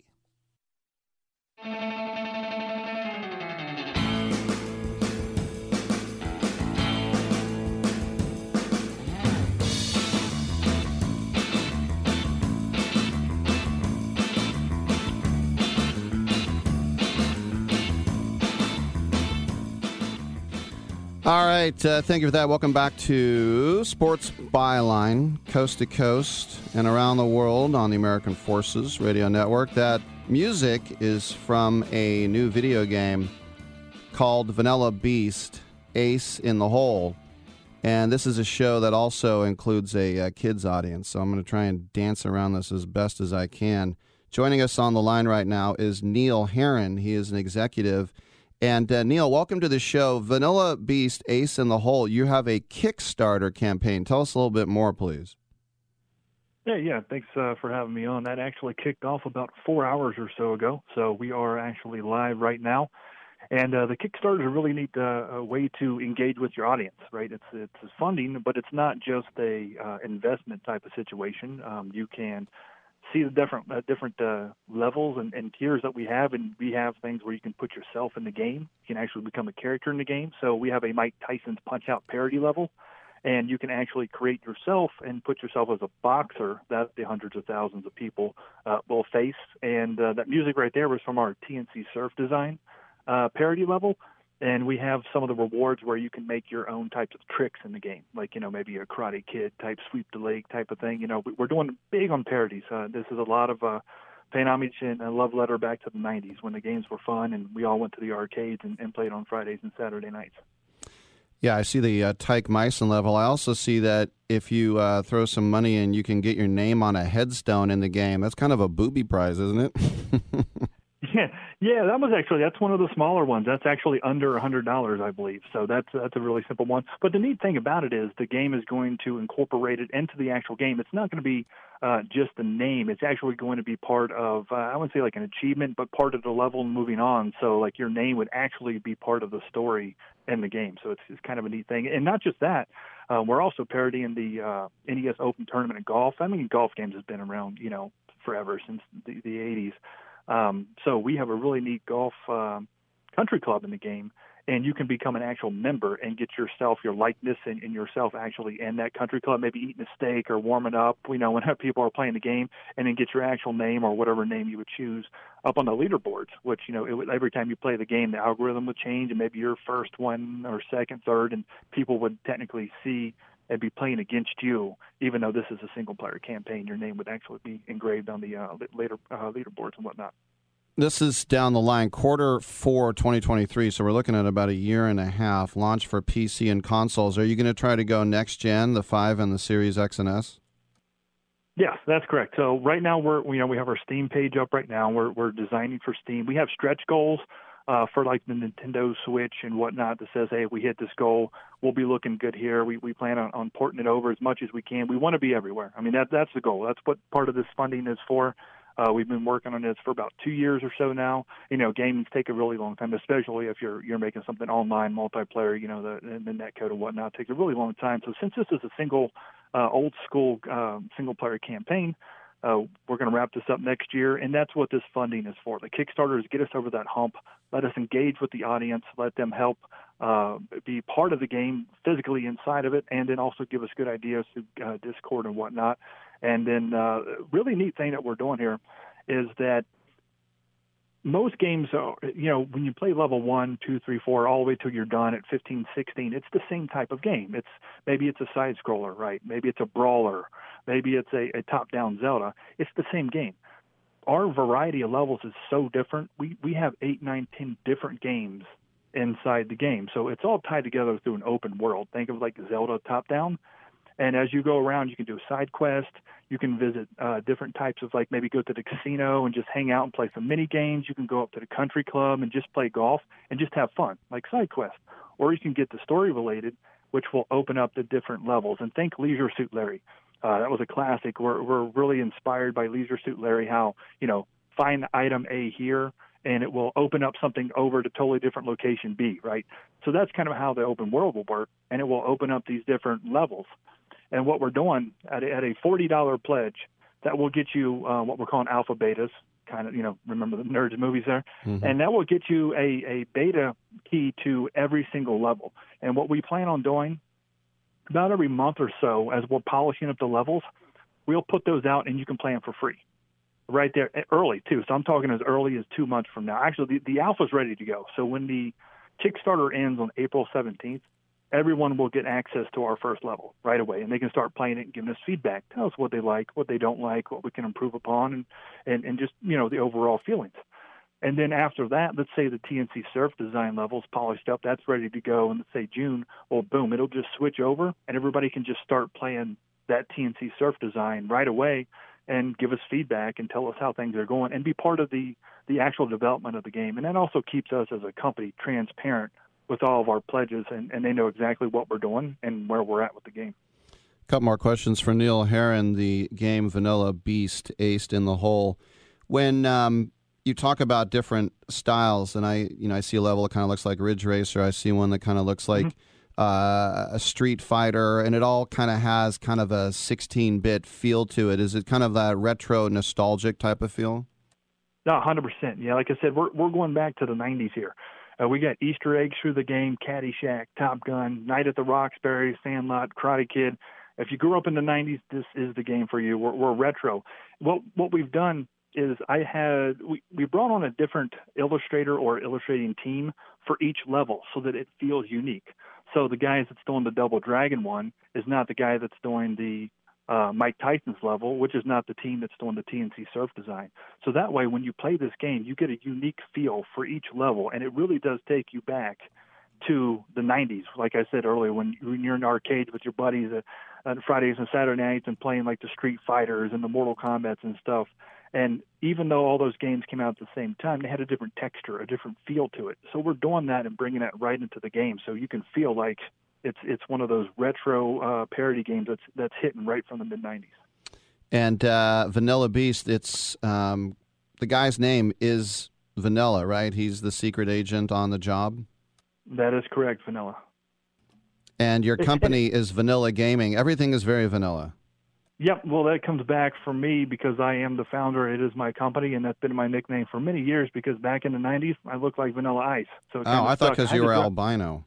All right, uh, thank you for that. Welcome back to Sports Byline, coast to coast and around the world on the American Forces Radio Network. That music is from a new video game called Vanilla Beast, Ace in the Hole. And this is a show that also includes a uh, kids audience, so I'm going to try and dance around this as best as I can. Joining us on the line right now is Neil Herron. He is an executive. And uh, Neil, welcome to the show. Vanilla Beast, Ace in the Hole. You have a Kickstarter campaign. Tell us a little bit more, please. Yeah, yeah. Thanks uh, for having me on. That actually kicked off about four hours or so ago. So we are actually live right now. And uh, the Kickstarter is a really neat uh, a way to engage with your audience, right? It's it's funding, but it's not just a uh, investment type of situation. Um, you can see the different uh, different uh, levels and, and tiers that we have, and we have things where you can put yourself in the game. You can actually become a character in the game. So we have a Mike Tyson's Punch-Out parody level, and you can actually create yourself and put yourself as a boxer that the hundreds of thousands of people uh, will face. And uh, that music right there was from our T N C Surf Design uh, parody level. And we have some of the rewards where you can make your own types of tricks in the game, like, you know, maybe a Karate Kid type sweep the leg type of thing. You know, we're doing big on parodies. Uh, this is a lot of uh, paying homage and a love letter back to the nineties when the games were fun and we all went to the arcades and, and played on Fridays and Saturday nights. Yeah, I see the uh, Tyke Meissen level. I also see that if you uh, throw some money in, you can get your name on a headstone in the game. That's kind of a booby prize, isn't it? Yeah, yeah, that was actually, that's one of the smaller ones. That's actually under one hundred dollars, I believe. So that's that's a really simple one. But the neat thing about it is the game is going to incorporate it into the actual game. It's not going to be uh, just the name. It's actually going to be part of, uh, I wouldn't say like an achievement, but part of the level moving on. So like your name would actually be part of the story in the game. So it's, it's kind of a neat thing. And not just that, uh, we're also parodying the uh, N E S Open Tournament of golf. I mean, golf games has been around, you know, forever, since the, the eighties. Um, so we have a really neat golf um, country club in the game, and you can become an actual member and get yourself, your likeness and, and yourself actually in that country club, maybe eating a steak or warming up, you know, when people are playing the game, and then get your actual name or whatever name you would choose up on the leaderboards, which, you know, it would, every time you play the game, the algorithm would change, and maybe you're first one or second, third, and people would technically see and be playing against you, even though this is a single-player campaign. Your name would actually be engraved on the uh, later uh, leaderboards and whatnot. This is down the line, quarter four, twenty twenty-three, so we're looking at about a year and a half, launch for P C and consoles. Are you going to try to go next-gen, the five and the Series X and S? Yes, that's correct. So right now, we're you know we have our Steam page up right now. We're we're designing for Steam. We have stretch goals uh, for like the Nintendo Switch and whatnot that says, hey, if we hit this goal, we'll be looking good here. We we plan on, on porting it over as much as we can. We want to be everywhere. I mean, that that's the goal. That's what part of this funding is for. Uh, we've been working on this for about two years or so now. You know, games take a really long time, especially if you're you're making something online, multiplayer. You know, the the netcode and whatnot takes a really long time. So since this is a single, uh, old school uh, single player campaign, uh, we're going to wrap this up next year, and that's what this funding is for. The Kickstarter is get us over that hump, let us engage with the audience, let them help uh, be part of the game physically inside of it, and then also give us good ideas through uh, Discord and whatnot. And then uh, really neat thing that we're doing here is that most games, are, you know, when you play level one, two, three, four, all the way till you're done at fifteen, sixteen, it's the same type of game. It's maybe it's a side scroller, right? Maybe it's a brawler. Maybe it's a, a top-down Zelda. It's the same game. Our variety of levels is so different. We we have eight, nine, ten different games inside the game. So it's all tied together through an open world. Think of like Zelda top-down. And as you go around, you can do a side quest. You can visit uh, different types of, like, maybe go to the casino and just hang out and play some mini games. You can go up to the country club and just play golf and just have fun, like side quest. Or you can get the story related, which will open up the different levels. And think Leisure Suit Larry. Uh, that was a classic. We're, we're really inspired by Leisure Suit Larry, how, you know, find item A here, and it will open up something over to totally different location B, right? So that's kind of how the open world will work, and it will open up these different levels. And what we're doing at a, at a forty dollars pledge, that will get you uh, what we're calling alpha betas, kind of, you know, remember the Nerds movies there? Mm-hmm. And that will get you a, a beta key to every single level. And what we plan on doing, about every month or so, as we're polishing up the levels, we'll put those out and you can play them for free. Right there, early too. So I'm talking as early as two months from now. Actually, the, the alpha's ready to go. So when the Kickstarter ends on April seventeenth, everyone will get access to our first level right away, and they can start playing it and giving us feedback. Tell us what they like, what they don't like, what we can improve upon, and, and, and just, you know, the overall feelings. And then after that, let's say the T N C Surf design level's polished up, that's ready to go, and let's say June, well, boom, it'll just switch over, and everybody can just start playing that T N C Surf design right away and give us feedback and tell us how things are going and be part of the, the actual development of the game. And that also keeps us as a company transparent with all of our pledges, and, and they know exactly what we're doing and where we're at with the game. A couple more questions for Neil Herron, the game Vanilla Beast, aced in the hole. When um, you talk about different styles, and I, you know, I see a level that kind of looks like Ridge Racer. I see one that kind of looks like mm-hmm. uh, a Street Fighter, and it all kind of has kind of a sixteen-bit feel to it. Is it kind of that retro, nostalgic type of feel? No, one hundred percent. Yeah, like I said, we're we're going back to the nineties here. Uh, we got Easter eggs through the game, Caddyshack, Top Gun, Night at the Roxbury, Sandlot, Karate Kid. If you grew up in the nineties, this is the game for you. We're, we're retro. What what we've done is I had we, we brought on a different illustrator or illustrating team for each level so that it feels unique. So the guy that's doing the Double Dragon one is not the guy that's doing the uh, Mike Tyson's level, which is not the team that's doing the T N C Surf design. So that way, when you play this game, you get a unique feel for each level, and it really does take you back to the nineties. Like I said earlier, when, when you're in arcades with your buddies uh, on Fridays and Saturday nights and playing like the Street Fighters and the Mortal Kombats and stuff. And even though all those games came out at the same time, they had a different texture, a different feel to it. So we're doing that and bringing that right into the game, so you can feel like it's it's one of those retro uh, parody games that's that's hitting right from the mid nineties. And uh, Vanilla Beast, it's um, the guy's name is Vanilla, right? He's the secret agent on the job. That is correct, Vanilla. And your company is Vanilla Gaming. Everything is very vanilla. Yep. Well, that comes back from me because I am the founder. It is my company, and that's been my nickname for many years because back in the nineties, I looked like Vanilla Ice. So it oh, I thought because you were brought... albino.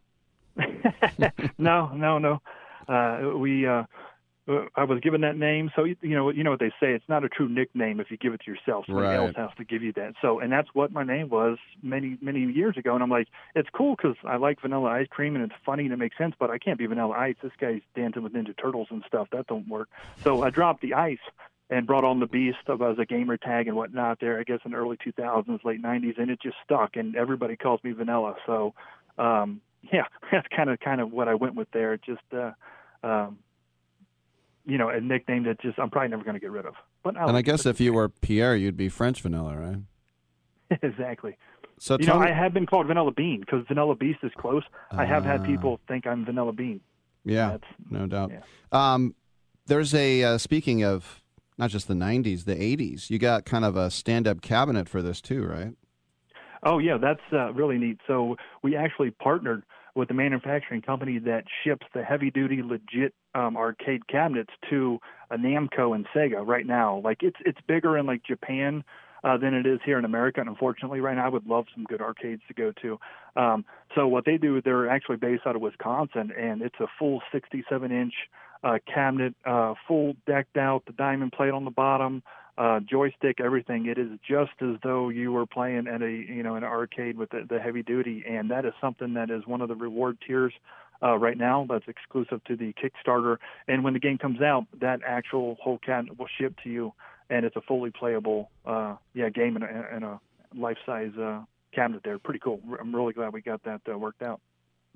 no, no, no. Uh, we, uh, I was given that name, so you know, you know what they say. It's not a true nickname if you give it to yourself. Somebody right. else has to give you that. So, and that's what my name was many, many years ago. And I'm like, it's cool because I like vanilla ice cream and it's funny and it makes sense. But I can't be Vanilla Ice. This guy's dancing with Ninja Turtles and stuff. That don't work. So I dropped the ice and brought on the Beast of as a gamer tag and whatnot there. I guess in the early two thousands, late nineties, and it just stuck. And everybody calls me Vanilla. So. Um, Yeah, that's kind of kind of what I went with there. It just, uh, um, you know, a nickname that just I'm probably never going to get rid of. But I and I guess if you were Pierre, you'd be French Vanilla, right? Exactly. So you know, me... I have been called Vanilla Bean because Vanilla Beast is close. Uh, I have had people think I'm Vanilla Bean. Yeah, that's, no doubt. Yeah. Um, there's a uh, speaking of not just the nineties, the eighties. You got kind of a stand-up cabinet for this too, right? Oh, yeah, that's uh, really neat. So we actually partnered with the manufacturing company that ships the heavy-duty, legit um, arcade cabinets to uh, Namco and Sega right now. Like, it's it's bigger in, like, Japan uh, than it is here in America, and unfortunately, right now, I would love some good arcades to go to. Um, so what they do, they're actually based out of Wisconsin, and it's a full sixty-seven inch uh, cabinet, uh, full decked out, the diamond plate on the bottom, Uh, joystick, everything. It is just as though you were playing at a, you know, an arcade with the, the heavy duty, and that is something that is one of the reward tiers uh, right now. That's exclusive to the Kickstarter. And when the game comes out, that actual whole cabinet will ship to you, and it's a fully playable, uh, yeah, game in a, in a life-size uh, cabinet there. Pretty cool. I'm really glad we got that uh, worked out.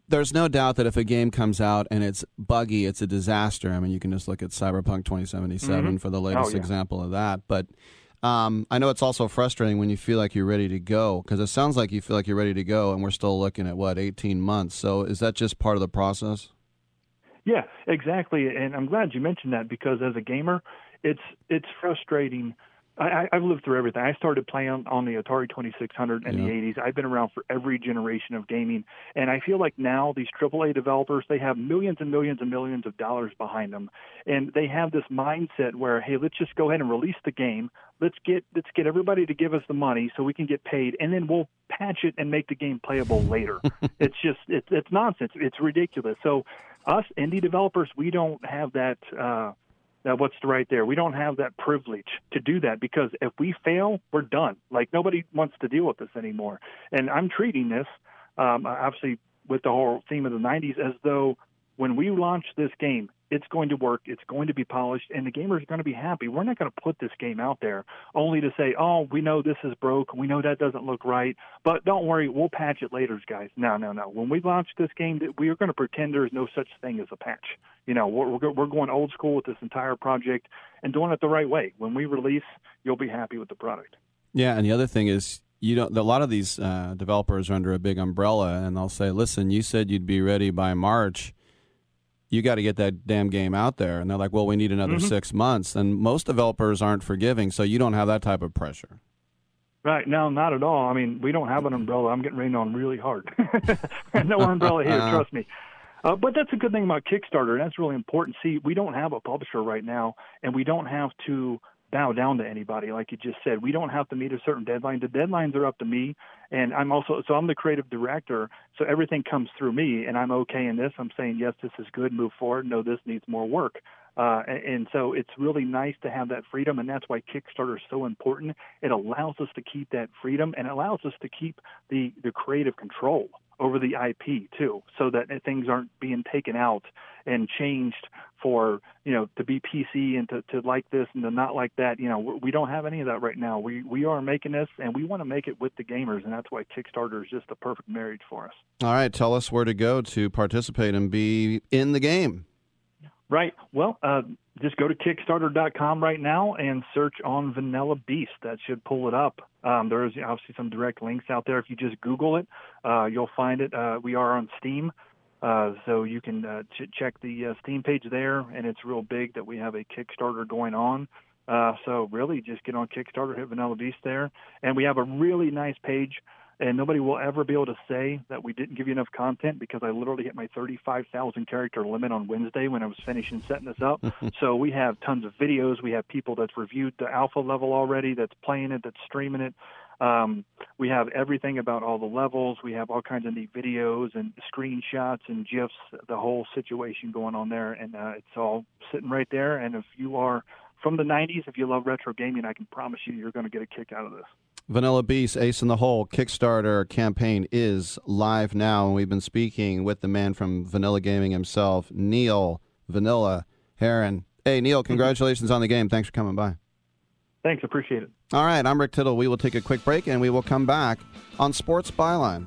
there's no doubt that if a game comes out and it's buggy, it's a disaster. I mean, you can just look at Cyberpunk twenty seventy-seven Mm-hmm. for the latest Oh, yeah. example of that. But um, I know it's also frustrating when you feel like you're ready to go, because it sounds like you feel like you're ready to go, and we're still looking at, what, eighteen months. So is that just part of the process? Yeah, exactly. And I'm glad you mentioned that, because as a gamer, it's it's frustrating. I, I've lived through everything. I started playing on the Atari twenty-six hundred in Yeah. the eighties. I've been around for every generation of gaming. And I feel like now these triple A developers, they have millions and millions and millions of dollars behind them. And they have this mindset where, hey, let's just go ahead and release the game. Let's get let's get everybody to give us the money so we can get paid, and then we'll patch it and make the game playable later. It's just it's it's nonsense. It's ridiculous. So us indie developers, we don't have that uh Now, what's the right there? We don't have that privilege to do that, because if we fail, we're done. Like, nobody wants to deal with this anymore. And I'm treating this, um, obviously, with the whole theme of the nineties, as though when we launch this game, it's going to work, it's going to be polished, and the gamers are going to be happy. We're not going to put this game out there only to say, oh, we know this is broke, we know that doesn't look right, but don't worry, we'll patch it later, guys. No, no, no. When we launch this game, we are going to pretend there is no such thing as a patch. You know, we're, we're we're going old school with this entire project and doing it the right way. When we release, you'll be happy with the product. Yeah, and the other thing is, you don't. A lot of these uh, developers are under a big umbrella, and they'll say, listen, you said you'd be ready by March. You got to get that damn game out there. And they're like, well, we need another Mm-hmm. six months. And most developers aren't forgiving, so you don't have that type of pressure. Right. No, not at all. I mean, we don't have an umbrella. I'm getting rained on really hard. No umbrella here, trust me. Uh, but that's a good thing about Kickstarter, and that's really important. See, we don't have a publisher right now, and we don't have to bow down to anybody, like you just said. We don't have to meet a certain deadline. The deadlines are up to me, and I'm also so I'm the creative director, so everything comes through me, and I'm okay in this. I'm saying, yes, this is good, move forward. No, this needs more work. Uh, and, and so it's really nice to have that freedom, and that's why Kickstarter is so important. It allows us to keep that freedom, and it allows us to keep the, the creative control over the I P too, so that things aren't being taken out and changed for, you know, to be P C and to, to like this and to not like that. You know, we don't have any of that right now. We we are making this, and we want to make it with the gamers, and that's why Kickstarter is just a perfect marriage for us. All right, tell us where to go to participate and be in the game. Right. Well, uh, just go to Kickstarter dot com right now and search on Vanilla Beast. That should pull it up. Um, there's obviously some direct links out there. If you just Google it, uh, you'll find it. Uh, we are on Steam, uh, so you can uh, ch- check the uh, Steam page there, and it's real big that we have a Kickstarter going on. Uh, so really just get on Kickstarter, hit Vanilla Beast there, and we have a really nice page. And nobody will ever be able to say that we didn't give you enough content, because I literally hit my thirty-five thousand character limit on Wednesday when I was finishing setting this up. So we have tons of videos. We have people that's reviewed the alpha level already, that's playing it, that's streaming it. Um, we have everything about all the levels. We have all kinds of neat videos and screenshots and GIFs, the whole situation going on there. And uh, it's all sitting right there. And if you are from the nineties, if you love retro gaming, I can promise you you're going to get a kick out of this. Vanilla Beast, Ace in the Hole Kickstarter campaign is live now, and we've been speaking with the man from Vanilla Gaming himself, Neil Vanilla Herron. Hey, Neil, congratulations on the game. Thanks for coming by. Thanks, appreciate it. All right, I'm Rick Tittle. We will take a quick break, and we will come back on Sports Byline.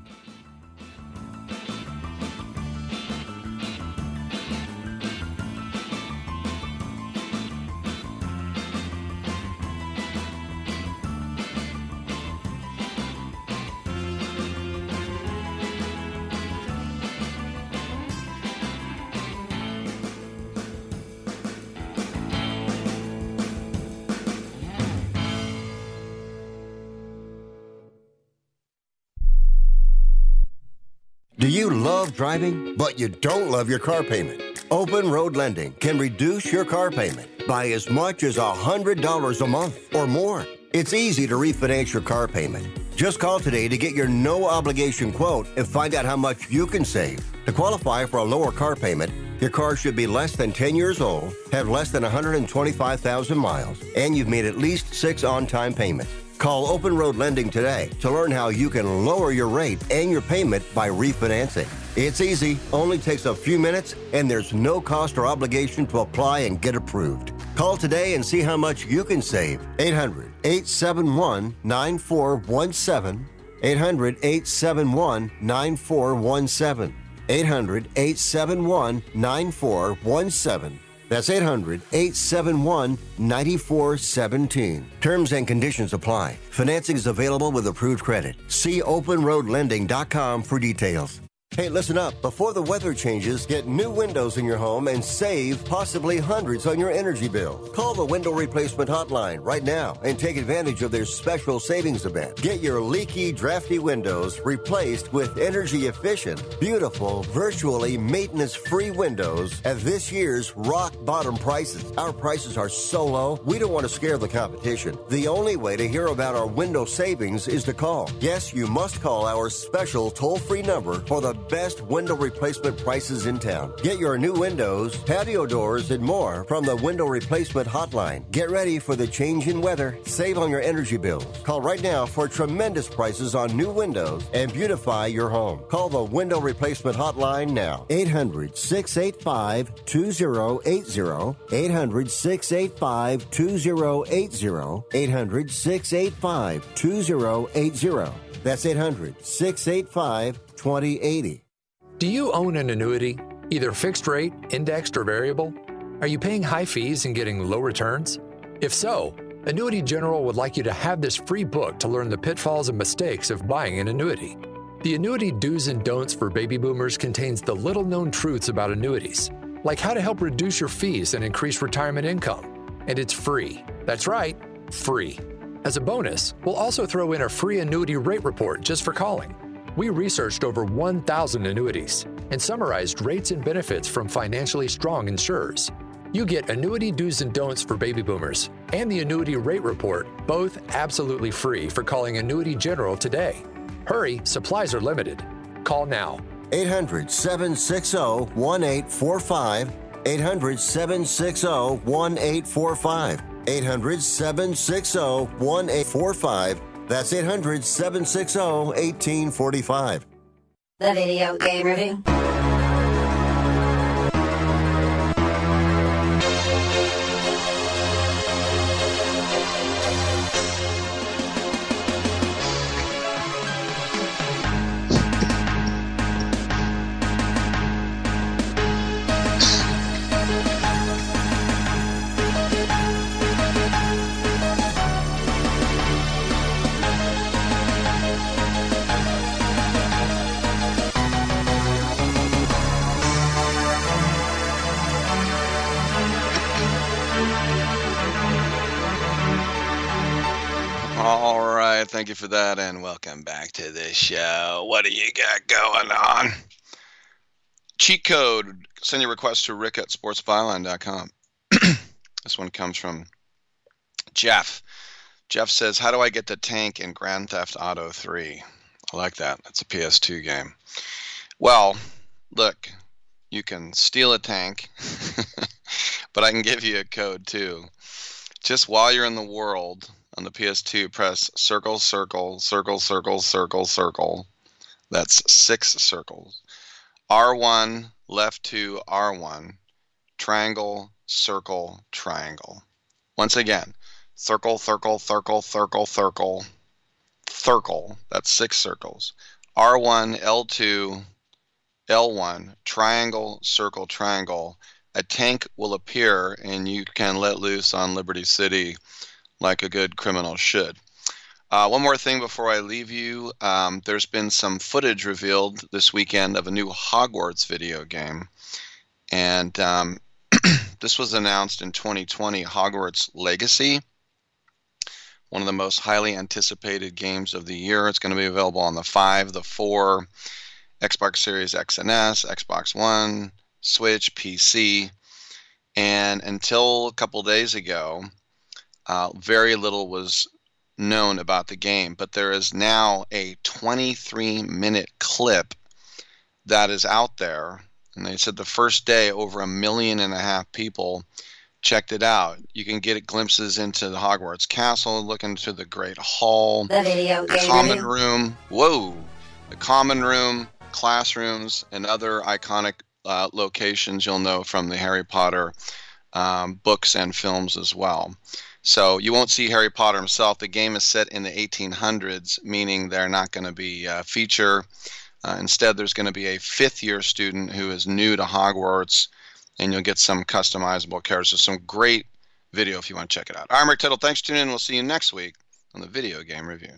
Do you love driving, but you don't love your car payment? Open Road Lending can reduce your car payment by as much as one hundred dollars a month or more. It's easy to refinance your car payment. Just call today to get your no-obligation quote and find out how much you can save. To qualify for a lower car payment, your car should be less than ten years old, have less than one hundred twenty-five thousand miles, and you've made at least six on-time payments. Call Open Road Lending today to learn how you can lower your rate and your payment by refinancing. It's easy, only takes a few minutes, and there's no cost or obligation to apply and get approved. Call today and see how much you can save. eight hundred, eight seven one, nine four one seven. eight hundred, eight seven one, nine four one seven. eight hundred, eight seven one, nine four one seven. That's eight hundred, eight seven one, nine four one seven. Terms and conditions apply. Financing is available with approved credit. See open road lending dot com for details. Hey, listen up. Before the weather changes, get new windows in your home and save possibly hundreds on your energy bill. Call the Window Replacement Hotline right now and take advantage of their special savings event. Get your leaky, drafty windows replaced with energy-efficient, beautiful, virtually maintenance-free windows at this year's rock-bottom prices. Our prices are so low, we don't want to scare the competition. The only way to hear about our window savings is to call. Yes, you must call our special toll-free number for the best window replacement prices in town. Get your new windows, patio doors, and more from the Window Replacement Hotline. Get ready for the change in weather. Save on your energy bills. Call right now for tremendous prices on new windows and beautify your home. Call the Window Replacement Hotline now. eight hundred, six eight five, two zero eight zero. eight hundred, six eight five, two zero eight zero. eight hundred, six eight five, two zero eight zero. That's eight hundred, six eight five, twenty eighty. Do you own an annuity, either fixed rate, indexed, or variable? Are you paying high fees and getting low returns? If so, Annuity General would like you to have this free book to learn the pitfalls and mistakes of buying an annuity. The Annuity Do's and Don'ts for Baby Boomers contains the little-known truths about annuities, like how to help reduce your fees and increase retirement income. And it's free. That's right, free. As a bonus, we'll also throw in a free annuity rate report just for calling. We researched over one thousand annuities and summarized rates and benefits from financially strong insurers. You get Annuity Do's and Don'ts for Baby Boomers and the Annuity Rate Report, both absolutely free for calling Annuity General today. Hurry, supplies are limited. Call now. eight hundred, seven six zero, one eight four five. eight hundred, seven six zero, one eight four five. eight hundred, seven six zero, one eight four five. That's eight hundred, seven six zero, one eight four five. The Video Game Review. Thank you for that, and welcome back to the show. What do you got going on? Cheat code. Send your request to rick at sports byline dot com. This one comes from Jeff. Jeff says, how do I get the tank in Grand Theft Auto three? I like that. That's a P S two game. Well, look, you can steal a tank, but I can give you a code too. Just while you're in the world, on the P S two, press circle, circle, circle, circle, circle, circle. That's six circles. R one, left to R one, triangle, circle, triangle. Once again, circle, circle, circle, circle, circle, circle. That's six circles. R one, L two, L one, triangle, circle, triangle. A tank will appear and you can let loose on Liberty City like a good criminal should. Uh, one more thing before I leave you. Um, there's been some footage revealed this weekend of a new Hogwarts video game. And um, this was announced in twenty twenty, Hogwarts Legacy. One of the most highly anticipated games of the year. It's going to be available on the five, the four, Xbox Series X and S, Xbox One, Switch, P C. And until a couple days ago, Uh, very little was known about the game, but there is now a twenty-three minute clip that is out there, and they said the first day over a million and a half people checked it out. You can get glimpses into the Hogwarts Castle, look into the Great Hall, the video the game common review. room, whoa, the common room, classrooms, and other iconic uh, locations you'll know from the Harry Potter um, books and films as well. So you won't see Harry Potter himself. The game is set in the eighteen hundreds, meaning they're not going to be uh, feature Uh, instead, there's going to be a fifth-year student who is new to Hogwarts, and you'll get some customizable characters. So some great video if you want to check it out. I'm Rick Tittle. Thanks for tuning in. We'll see you next week on the Video Game Review.